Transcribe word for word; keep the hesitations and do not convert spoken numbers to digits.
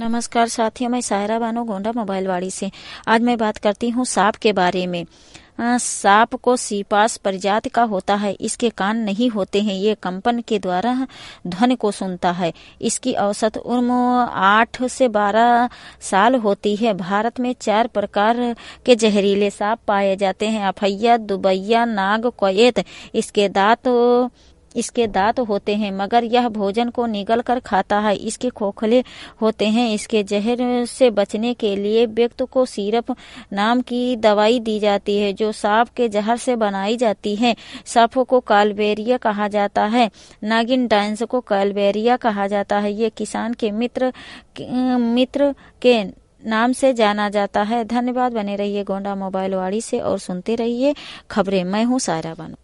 नमस्कार साथियों, मैं सायरा बानो गोंडा मोबाइल वाड़ी से। आज मैं बात करती हूँ सांप के बारे में। सांप को सीपास प्रजाति का होता है। इसके कान नहीं होते हैं। ये कंपन के द्वारा ध्वनि को सुनता है। इसकी औसत उम्र आठ से बारह साल होती है। भारत में चार प्रकार के जहरीले सांप पाए जाते हैं: अफैया, दुबैया, नाग, कोयत। इसके दांत इसके दांत होते हैं, मगर यह भोजन को निगल कर खाता है। इसके खोखले होते हैं। इसके जहर से बचने के लिए व्यक्ति को सिरप नाम की दवाई दी जाती है, जो सांप के जहर से बनाई जाती है। सांपों को कालबेरिया कहा जाता है। नागिन डांस को कालबेरिया कहा जाता है। ये किसान के मित्र मित्र के नाम से जाना जाता है। धन्यवाद। बने रहिए गोंडा मोबाइल वाड़ी से और सुनते रहिए खबरें। मैं हूँ सायरा बानो।